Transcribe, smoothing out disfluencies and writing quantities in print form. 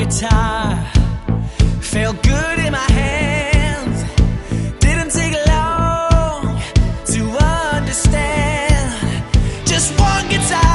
guitar felt good in my hands. Didn't take long to understand. Just one guitar.